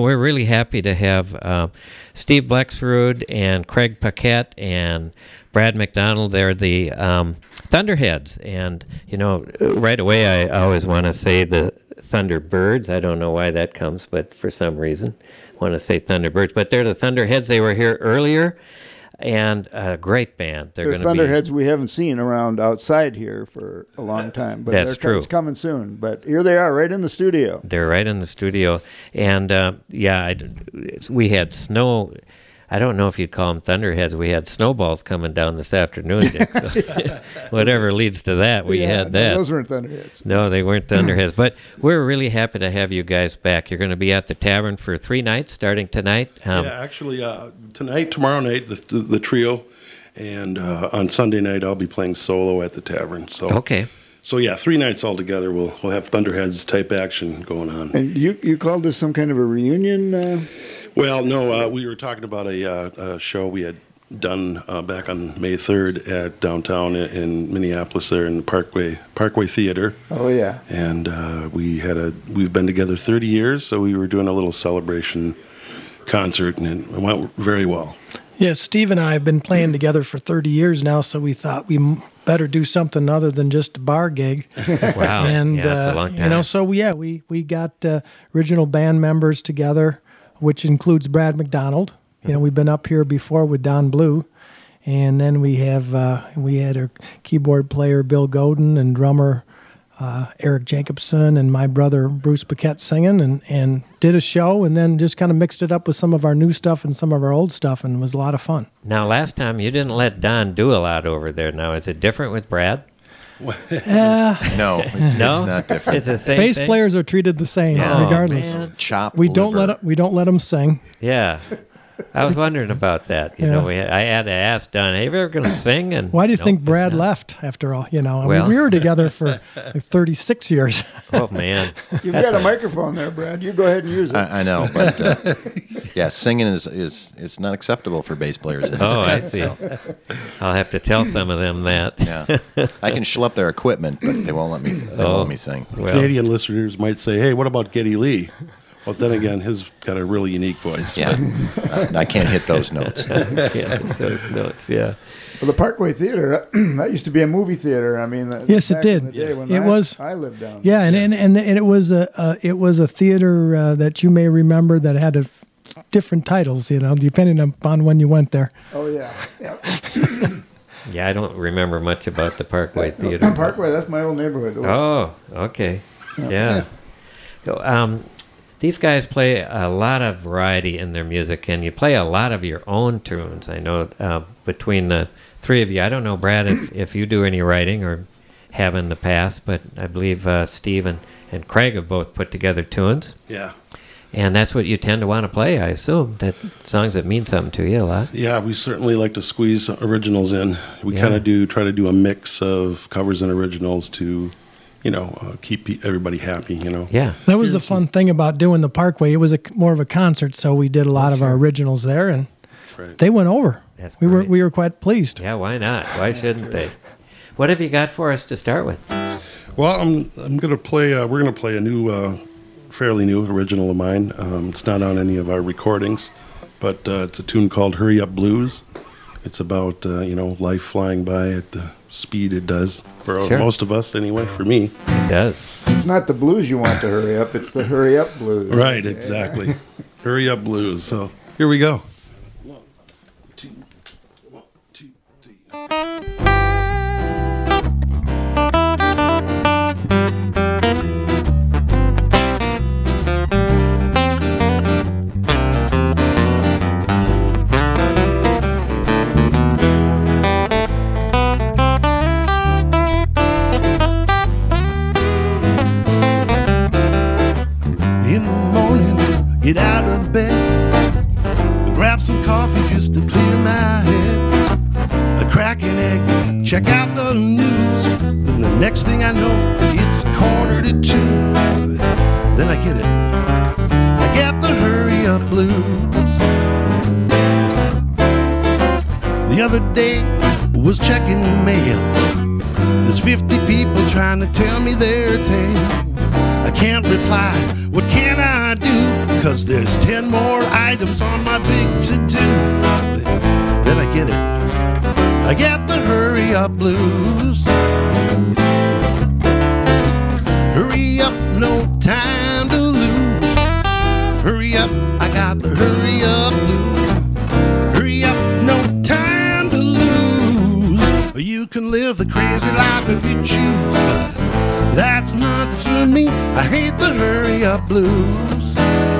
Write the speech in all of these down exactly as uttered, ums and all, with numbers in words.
we're really happy to have uh, Steve Blexrud and Craig Paquette and Brad McDonald. They're the um, Thunderheads. And, you know, right away I always want to say the Thunderbirds. I don't know why that comes, but for some reason I want to say Thunderbirds. But they're the Thunderheads. They were here earlier. And a great band. They're, they're going to be Thunderheads we haven't seen around outside here for a long time. But That's true. It's coming soon. But here they are, right in the studio. They're right in the studio. And, uh, yeah, I, we had snow. I don't know if you'd call them thunderheads. We had snowballs coming down this afternoon, Dick. So whatever leads to that, we yeah, had that. No, those weren't thunderheads. No, they weren't thunderheads. But we're really happy to have you guys back. You're going to be at the tavern for three nights, starting tonight. Um, yeah, actually, uh, tonight, tomorrow night, the, the, the trio, and uh, on Sunday night, I'll be playing solo at the tavern. So okay. So yeah, three nights all together. We'll we'll have Thunderheads type action going on. And you you called this some kind of a reunion? Uh... Well, no, uh, we were talking about a, uh, a show we had done uh, back on May third at downtown in Minneapolis, there in the Parkway Parkway Theater. Oh yeah. And uh, we had a we've been together thirty years, so we were doing a little celebration concert, and it went very well. Yeah, Steve and I have been playing together for thirty years now, so we thought we better do something other than just a bar gig. Wow. And yeah, that's uh, a long time. You know, so yeah, we we got uh, original band members together, which includes Brad McDonald. You know, we've been up here before with Don Blue, and then we have uh, we had our keyboard player Bill Godin and drummer uh, Eric Jacobson and my brother Bruce Paquette singing, and, and did a show, and then just kind of mixed it up with some of our new stuff and some of our old stuff, and it was a lot of fun. Now, last time you didn't let Don do a lot over there. Now, is it different with Brad? Uh, no, it's, no, it's not different. It's the same Bass thing? players are treated the same, Yeah. regardless. Oh, man. Chop. We don't liver. let 'em- we don't let them sing. Yeah. I was wondering about that. You Yeah. know, we had, I had to ask Don, "Hey, you ever going to sing?" And Why do you nope, think it's Brad not. left after all? You know, I Well- mean, we were together for like thirty-six years. Oh man, You've got a microphone there, Brad. You go ahead and use it. I, I know, but uh, yeah, singing is, is is not acceptable for bass players. Oh, I see. I'll have to tell some of them that. Yeah, I can schlep their equipment, but they won't let me. They Oh. won't let me sing. Well, Canadian listeners might say, "Hey, what about Geddy Lee?" Well, then again, his got a really unique voice. Yeah, I, I can't hit those notes. yeah, those notes. Yeah. Well, the Parkway Theater, that used to be a movie theater. I mean, that- Yes, it back did. in the day when It I, was- I lived down. Yeah, and and, and and it was a uh, it was a theater uh, that you may remember that had a f- different titles, you know, depending upon when you went there. Oh yeah. yeah. Yeah, I don't remember much about the Parkway Theater. Parkway, that's my old neighborhood. Oh, okay. Yeah. So, um, these guys play a lot of variety in their music, and you play a lot of your own tunes. I know uh, between the three of you, I don't know, Brad, if, if you do any writing or have in the past, but I believe uh, Steve and, and Craig have both put together tunes. Yeah. And that's what you tend to want to play, I assume, that songs that mean something to you a lot. Yeah, we certainly like to squeeze originals in. We Yeah. kind of do try to do a mix of covers and originals to, you know, uh, keep pe- everybody happy, you know. Yeah. That was the fun thing about doing the Parkway. It was a, more of a concert, so we did a lot of our originals there, and Right. they went over. That's we were great. we were quite pleased. Yeah, why not? Why shouldn't they? What have you got for us to start with? Well, I'm I'm gonna play. Uh, we're gonna play a new, uh, fairly new original of mine. Um, it's not on any of our recordings, but uh, it's a tune called "Hurry Up Blues." It's about uh, you know life flying by at the speed it does for Sure. most of us, anyway. For me, It does. It's not the blues you want to hurry up, it's the hurry up blues. right? Exactly. "Hurry Up Blues." So here we go. One, two, one, two, three. In the morning, get out of bed, grab some coffee just to clear my head. A crack an egg, check out the news. Then the next thing I know, it's quarter to two. Then I get it, I get the hurry up blues. The other day was checking mail. There's fifty people trying to tell me their tale. I can't reply, what can I do? cause there's ten more items on my big to-do. Then I get it. I get the hurry up blues. Hurry up, no time to lose. Hurry up, I got the hurry up blues. Hurry up, no time to lose. You can live the crazy life if you choose, but that's not for me. I hate the hurry up blues.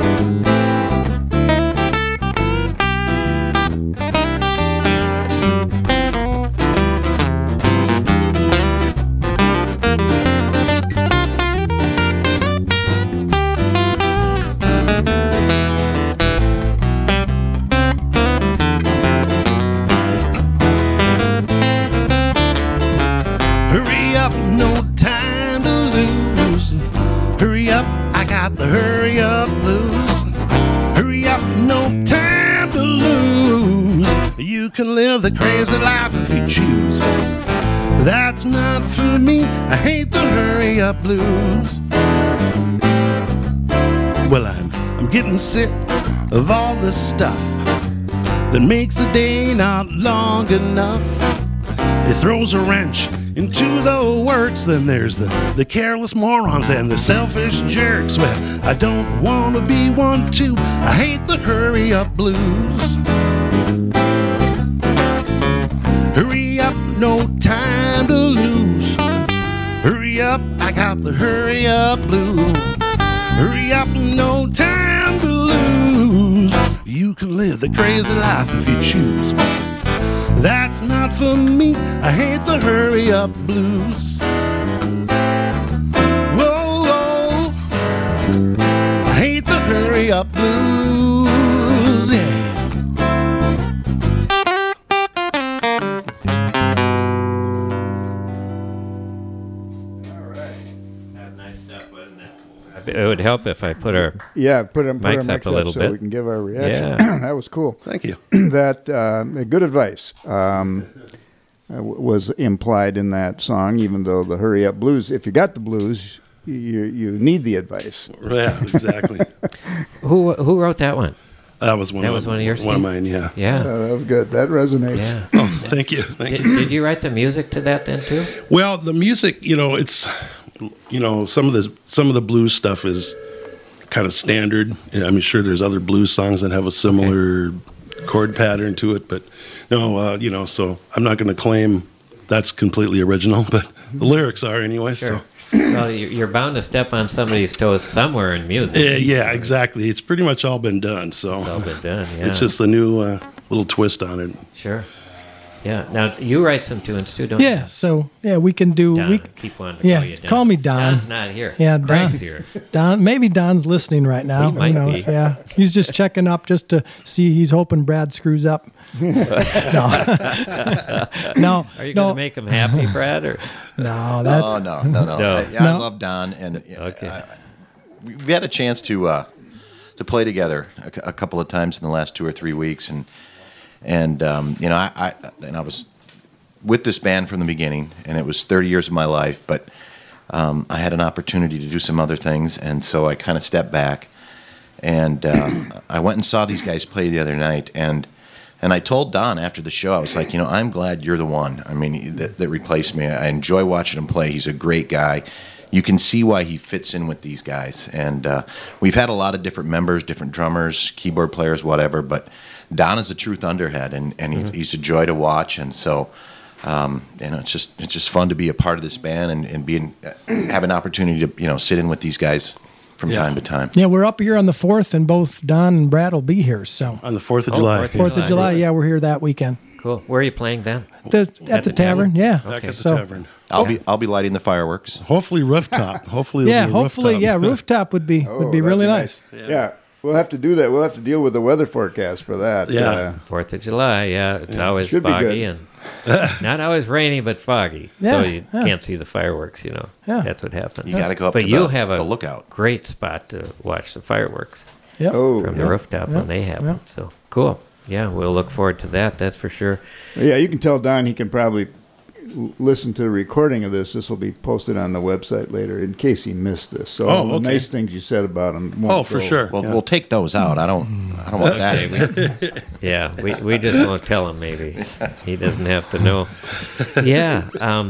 The hurry up blues. Hurry up, no time to lose. You can live the crazy life if you choose. That's not for me. I hate the hurry up blues. Well, I'm I'm getting sick of all this stuff that makes a day not long enough. It throws a wrench into the works. Then there's the, the careless morons and the selfish jerks. Well, I don't want to be one too. I hate the hurry up blues. Hurry up, no time to lose. Hurry up, I got the hurry up blues. Hurry up, no time to lose. You can live the crazy life if you choose. That's not for me. I hate the hurry up blues. Whoa, whoa. I hate the hurry up blues. Yeah. It would help if I put our Yeah, put them put our mics up mics a little so bit. we can give our reaction. Yeah. That was cool. Thank you. That uh, good advice um, uh, w- was implied in that song. Even though the hurry up blues, if you got the blues, you you need the advice. Yeah, exactly. who who wrote that one? That was one. That of, was one of yours, One of Steve? mine. Yeah. Yeah, Uh, that was good. That resonates. yeah. Oh, thank you. Thank Did, you. did you write the music to that then too? Well, the music, you know, it's, you know, some of the some of the blues stuff is kind of standard. I'm sure there's other blues songs that have a similar chord pattern to it, but no, uh, you know, so I'm not going to claim that's completely original, but the lyrics are anyway. Sure. So. Well, you- you're bound to step on somebody's toes somewhere in music. Yeah, yeah, exactly. It's pretty much all been done. So It's all been done. Yeah, it's just a new uh, little twist on it. sure. Yeah. Now you write some tunes too, don't Yeah, so yeah, we can do. you? Don, we keep wanting to yeah, call you Don. call me Don. Don's not here. Yeah, Don. Craig's here. Don, maybe Don's listening right now. He might Who knows? be. Yeah, he's just checking up just to see. He's hoping Brad screws up. no, no, Are you no, going to make him happy, Brad? Or no. That's Oh no, no, no! No. I, yeah, I No. love Don, and Okay. I, we we had a chance to uh, to play together a, cou- a couple of times in the last two or three weeks, and and um, you know, I, I and I was with this band from the beginning, and it was thirty years of my life, but um, I had an opportunity to do some other things, and so I kind of stepped back, and um, I went and saw these guys play the other night, and. And I told Don after the show, I was like, you know, I'm glad you're the one. I mean, that, that replaced me. I enjoy watching him play. He's a great guy. You can see why he fits in with these guys. And uh, we've had a lot of different members, different drummers, keyboard players, whatever. But Don is a true thunderhead, and, and he, he's a joy to watch. And so, um, you know, it's just it's just fun to be a part of this band and, and being have an opportunity to you know sit in with these guys from Yeah. time to time. yeah. We're up here on the fourth, and both Don and Brad will be here. So On the fourth of Oh, July. fourth of Fourth of July. Yeah, we're here that weekend. Cool. Where are you playing then? The, at, At the, the tavern. tavern? Yeah. Back at the So- tavern. I'll be I'll be lighting the fireworks. Hopefully rooftop. Hopefully it'll Yeah. be a Hopefully, rooftop. yeah. Rooftop would be Oh, would be that'd really nice. Yeah. we'll have to do that. We'll have to deal with the weather forecast for that. Yeah. Uh, Fourth of July. Yeah, it's always Should be foggy good. and not always rainy, but foggy. Yeah, so you yeah. can't see the fireworks. You know, Yeah. that's what happens. You got to go up But to you'll the, have a the lookout. great spot to watch the fireworks Yep. oh, from yeah. the rooftop when they happen. yeah. So cool. Yeah, we'll look forward to that. That's for sure. Yeah, you can tell Don he can probably l- listen to a recording of this, this will be posted on the website later in case he missed this. So all Oh, the okay. nice things you said about him. won't Oh, for go. sure. Well, Yeah. we'll take those out. I don't. I don't want that. Yeah, we, we just won't tell him. Maybe he doesn't have to know. Yeah, um,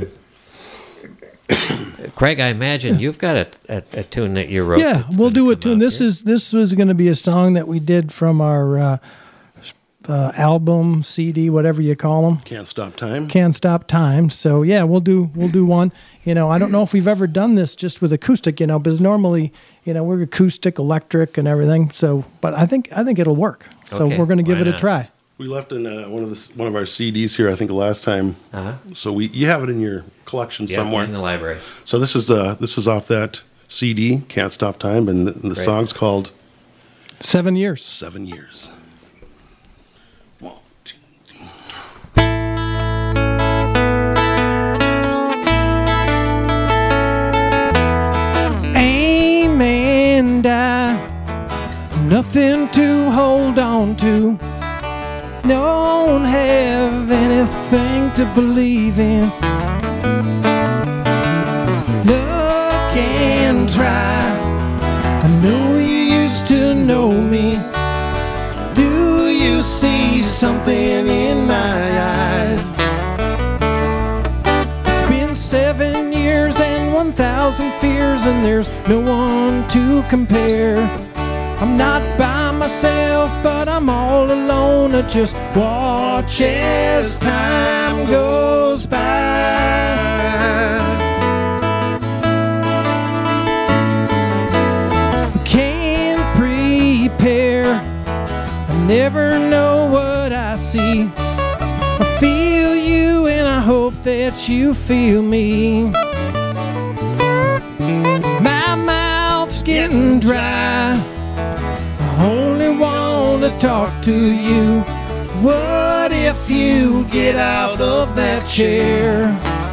Craig, I imagine you've got a, a, a tune that you wrote. Yeah, that's we'll gonna do a come tune. out This here. is this was going to be a song that we did from our uh, uh, album, C D, whatever you call them. Can't Stop Time. Can't Stop Time. So yeah, we'll do we'll do one. You know, I don't know if we've ever done this just with acoustic. You know, because normally, you know, we're acoustic, electric, and everything. So, but I think I think it'll work. So Okay, we're going to give why it a not? try. We left in uh, one of the one of our C Ds here, I think, last time. Uh-huh. So we you have it in your collection Yeah, somewhere. in the library. So this is uh this is off that C D, Can't Stop Time, and the, and the Great. song's called Seven years. Seven Years. One, two, three. Amen. Die. Nothing to hold on to. Don't have anything to believe in. Look and try. I know you used to know me. Do you see something in my eyes? It's been seven years and one thousand fears, and there's no one to compare. I'm not by myself, but I'm all alone. I just watch as time goes by. Can't prepare. I never know what I see. I feel you and I hope that you feel me. My mouth's getting dry. I only want to talk to you. What if you get out of that chair?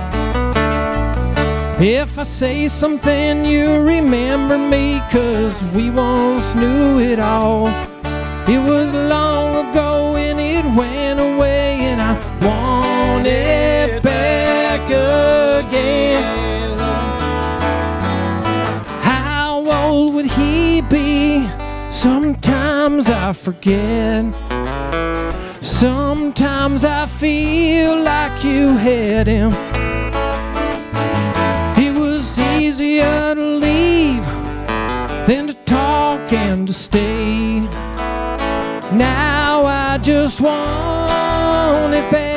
If I say something, you remember me, 'cause we once knew it all. It was long ago and it went away, and I want it back again. How old would he be? Sometimes I forget. Sometimes I feel like you had him. It was easier to leave than to talk and to stay. Now I just want it back.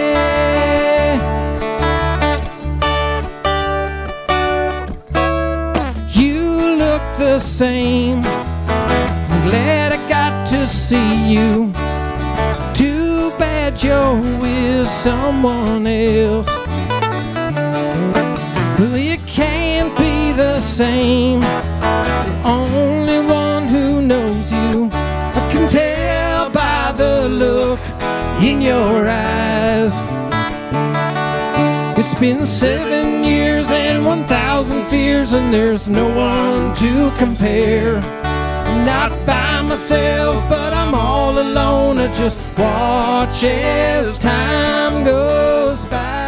You look the same. I'm glad I got to see you. Too bad you're with someone else. Well, it can't be the same. The only one who knows you. I can tell by the look in your eyes. It's been seven years and one thousand fears, and there's no one to compare. I'm not by myself, but I'm all alone. I just watch as time goes by.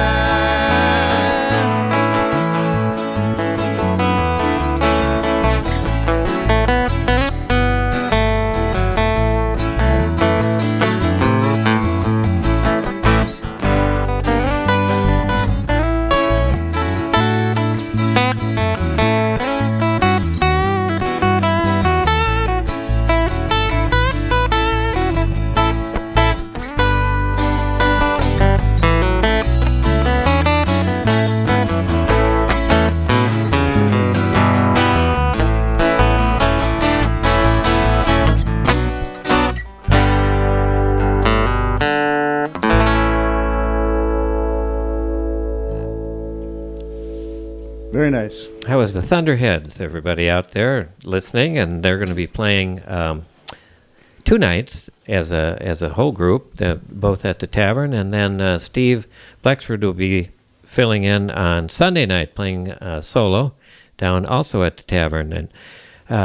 Very nice. That was the Thunderheads, everybody out there listening, and they're going to be playing um, two nights as a as a whole group, uh, both at the tavern, and then uh, Steve Blexford will be filling in on Sunday night, playing uh, solo down also at the tavern. And um,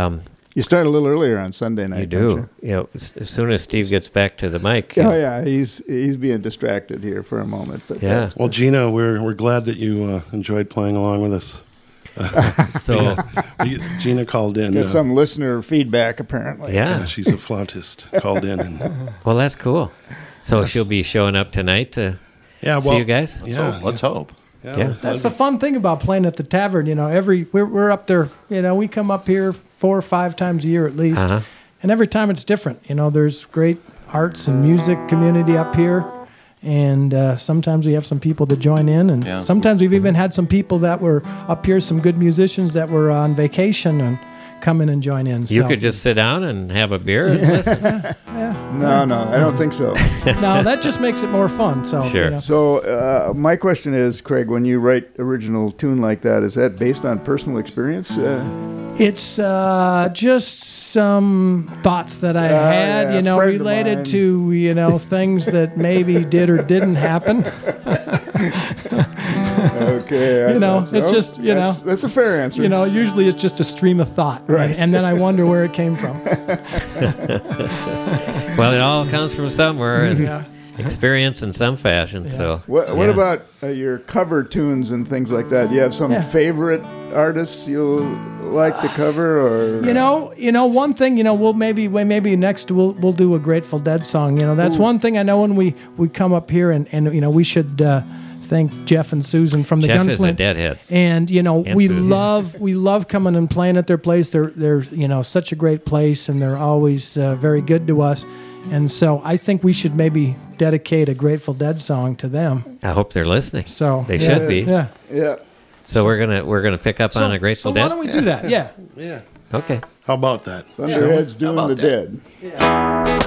You start a little earlier on Sunday night. You don't do. You know, as as soon as Steve gets back to the mic. Oh yeah, he's he's being distracted here for a moment. But Yeah. Well, Gina, we're we're glad that you uh, enjoyed playing along with us. So, We- Gina called in. Got uh, some listener feedback apparently. yeah, yeah. she's a flautist. Called in. And, Well, that's cool. So she'll be showing up tonight to yeah, well, see you guys? Yeah, So let's hope. yeah. Yeah. That's the fun thing about playing at the tavern. You know, every we're we're up there. You know, we come up here four or five times a year at least, Uh-huh. and every time it's different. You know, there's great arts and music community up here, and uh, sometimes we have some people that join in, and Yeah. sometimes we've even had some people that were up here, some good musicians that were on vacation and come in and join in. You so. could just sit down and have a beer and listen. No, no, I don't think so. no, that just makes it more fun. So Sure. you know. So uh, my question is, Craig, when you write original tune like that, is that based on personal experience? Uh, It's uh, just some thoughts that I Ah, had, yeah, you know, friend of related mine. to, you know, things that maybe did or didn't happen. okay, I You know, thought it's so. just, you That's- know. that's a fair answer. You know, usually it's just a stream of thought. Right. And, and then I wonder where it came from. Well, it all comes from somewhere and Yeah. experience in some fashion. So, What, what yeah. about uh, your cover tunes and things like that? Do you have some Yeah. favorite artists you like to cover, or You know, you know, one thing, you know, we'll maybe, we maybe next we'll we'll do a Grateful Dead song. You know, that's one thing I know when we, we come up here, and, and you know, we should uh, thank Jeff and Susan from the Jeff is a Gunflint. deadhead. And you know, And we Susan. love we love coming and playing at their place. They're they're you know such a great place, and they're always uh, very good to us. And so I think we should maybe dedicate a Grateful Dead song to them. I hope they're listening. So They yeah, should be. Yeah. yeah? So we're gonna we're gonna pick up So, on a Grateful so Dead. why don't we do that? Yeah. Yeah. Okay. How about that? Thunderhead's doing about the that? dead.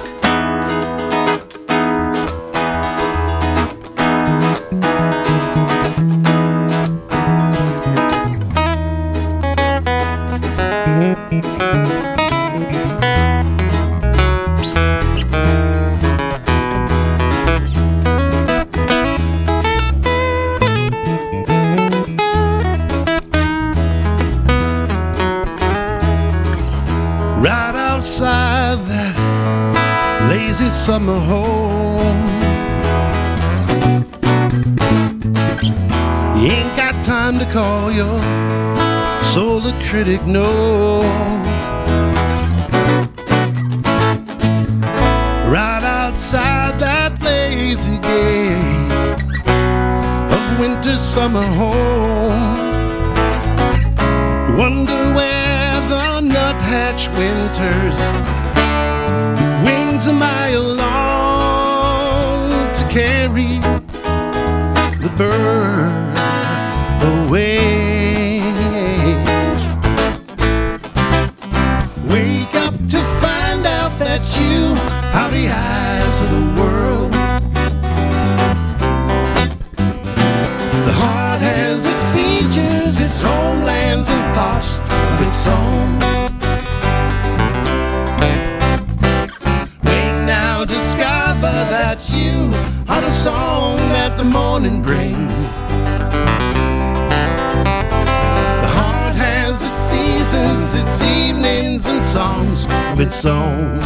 Right outside that lazy summer home. You ain't got time to call your solar critic, no. Right outside that lazy gate of winter summer home. Wonder where the nuthatch winters with wings a mile long to carry the bird away. Wake up to find out that you are the eyes of the world. The heart has its sieges, its homelands and thoughts of its own. We now discover that you are the song that the morning brings. The heart has its seasons, its evenings and songs of its own.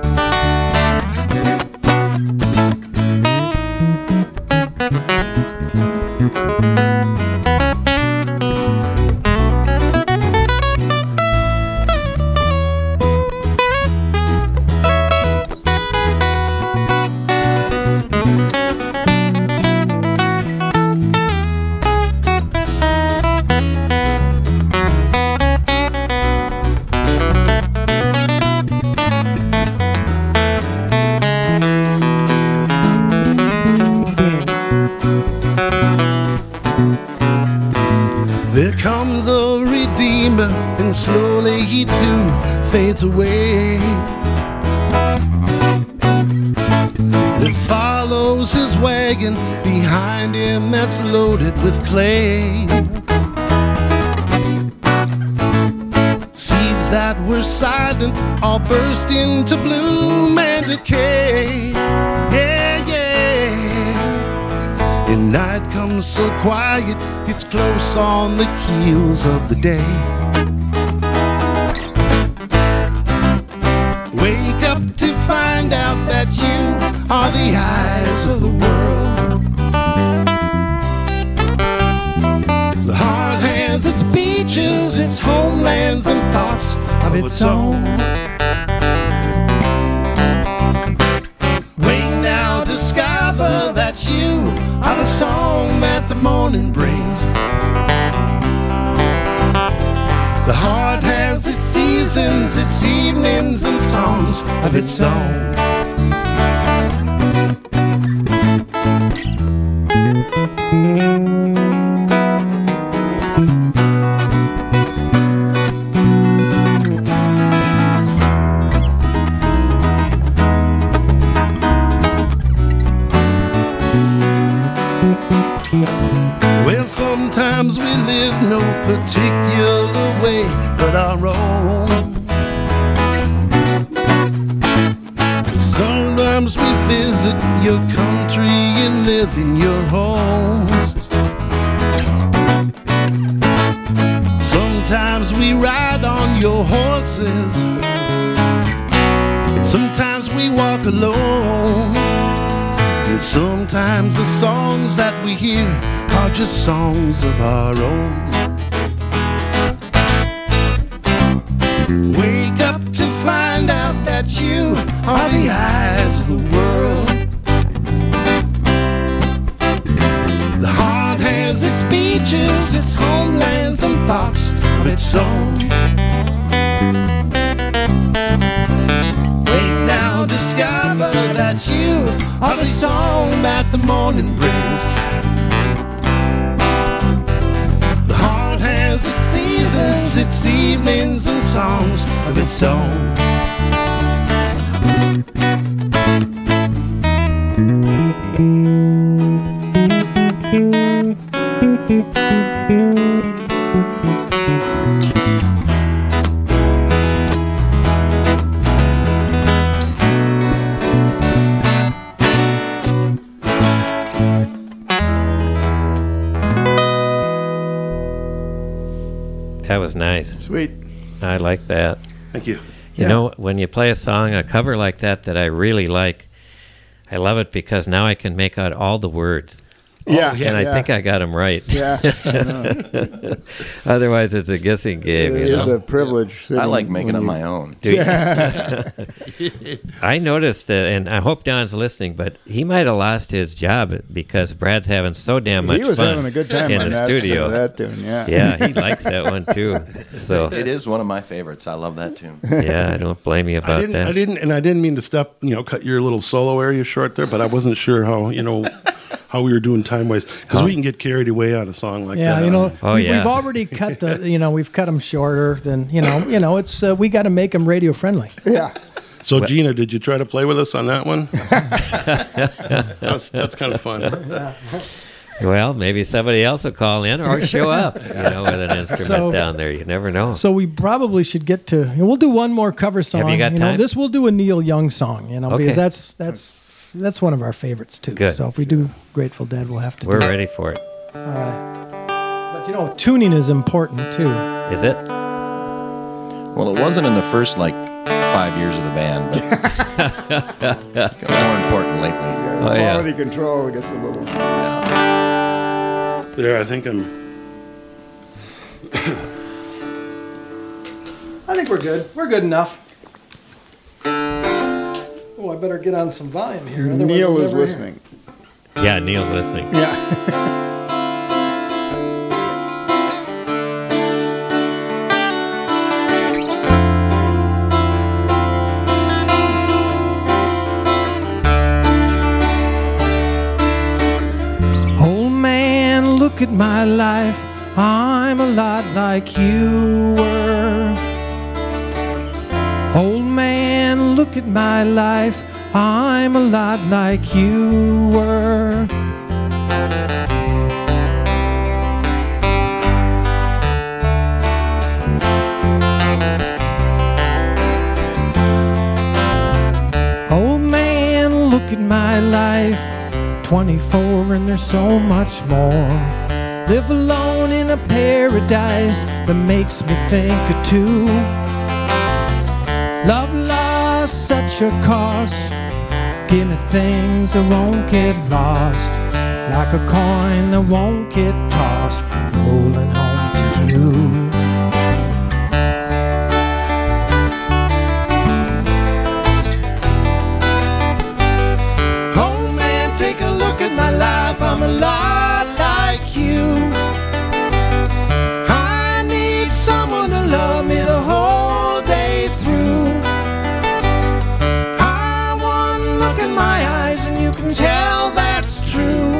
There comes a redeemer, and slowly he too fades away. There follows his wagon behind him that's loaded with clay. Seeds that were silent all burst into bloom and decay. Yeah, yeah. And night comes so quiet, it's close on the heels of the day. to find out that you are the eyes of the world. The heart has its beaches, its homelands, and thoughts of its own. Wake now, discover that you are the song that the morning brings. The heart has its seasons, its evenings, and songs of its own. Well, sometimes we live no particular way but our own. Sometimes we visit your country and live in your homes. Sometimes we ride on your horses. Sometimes we walk alone. And sometimes the songs that we hear are just songs of our own. Wake up to find out that you are the eyes of the world. The heart has its beaches, its homelands, and thoughts of its own. Wake now, discover that you are the song that the morning brings. The heart has its seasons, its evenings, and songs of its own. That was nice. Sweet. I like that. Thank you. You Yeah. know, when you play a song, a cover like that that I really like, I love it because now I can make out all the words. Yeah, and I yeah. think I got them right. Yeah. I know. Otherwise, it's a guessing game. It You is know? a privilege. I sitting like making when up you- my own. Do you- I noticed that, and I hope Don's listening, but he might have lost his job because Brad's having so damn much He was fun having a good time in on the that, studio. that tune. Yeah. Yeah, he likes that one too. So It is one of my favorites. I love that tune. yeah, I don't blame you I about didn't, that. I didn't, and I didn't mean to step, you know, cut your little solo area short there, but I wasn't sure how, you know, how we were doing time wise because we can get carried away on a song like Yeah, that. you know, Oh, we've, yeah. we've already cut the, you know, we've cut them shorter than, you know, you know, it's uh, we got to make them radio friendly. Yeah. So Gina, did you try to play with us on that one? that's that's kind of fun. Well, maybe somebody else will call in or show up, you know, with an instrument So- down there. You never know. So we probably should get to. We'll do one more cover song. you got know, time? this we'll do a Neil Young song. You know, Okay. because that's that's that's one of our favorites too. Good. So if we do Grateful Dead, we'll have to. We're do ready for it. It. All right. But you know, tuning is important too. Is it? Well, it wasn't in the first like five years of the band, but more important lately. Yeah, Oh, yeah. quality control gets a little. There, I think I'm. I think we're good. We're good enough. Oh, I better get on some volume here. otherwise Neil I'll is never hear. listening. Yeah, Neil's listening. Yeah. Old man, look at my life. I'm a lot like you were. Old man, look at my life. I'm a lot like you were. Old man, look at my life. twenty-four and there's so much more. Live alone in a paradise that makes me think of two. Love lost such future costs. Give me things that won't get lost, like a coin that won't get tossed, rolling home to you. Oh man, take a look at my life. I'm a lot like you. I need someone to love me the whole day through. I one look in my eyes and you can tell that's true.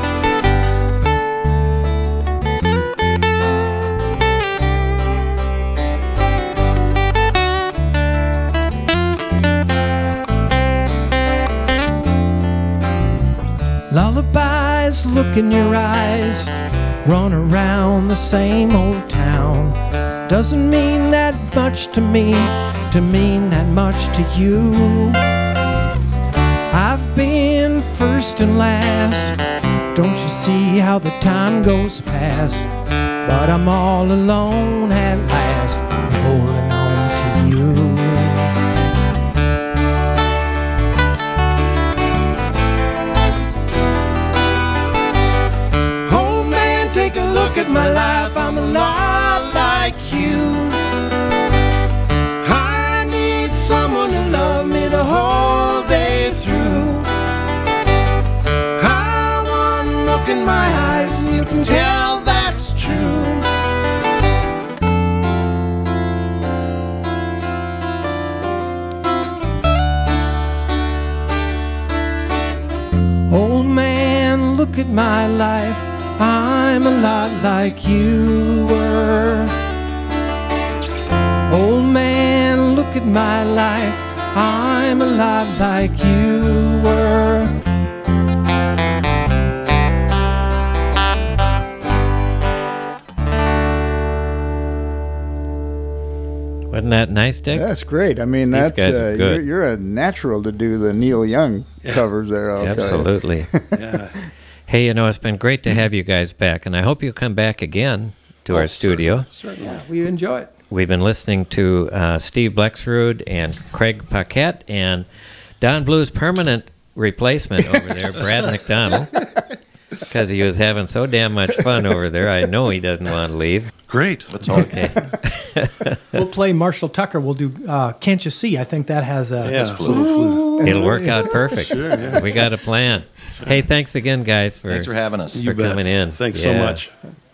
Lullabies look in your eyes, run around the same old town. Doesn't mean that much to me, to mean that much to you. I've been first and last, don't you see how the time goes past? But I'm all alone at last, I'm holding on to you. Take a look at my life, I'm a lot like you. I need someone to love me the whole day through. I one look in my eyes and you can tell that's true. Old man, look at my life, I'm a lot like you were. Old man, look at my life, I'm a lot like you were. Wasn't that nice, Dick? That's great. I mean, These that guys uh, are you're, good. you're a natural to do the Neil Young covers there. I'll tell you. Absolutely. Yeah. Hey, you know, it's been great to have you guys back, and I hope you come back again to our studio. Certainly. We enjoy it. We've been listening to uh, Steve Blexrud and Craig Paquette and Don Blue's permanent replacement over there, Brad McDonald, because he was having so damn much fun over there. I know he doesn't want to leave. Great. Let's hope. Okay. We'll play Marshall Tucker. We'll do uh, Can't You See? I think that has a... Yeah. Blue. Little flute. It'll work out perfect. We got a plan. Hey, thanks again, guys, for, Thanks for having us. for You bet. coming in. Thanks so Yeah. much.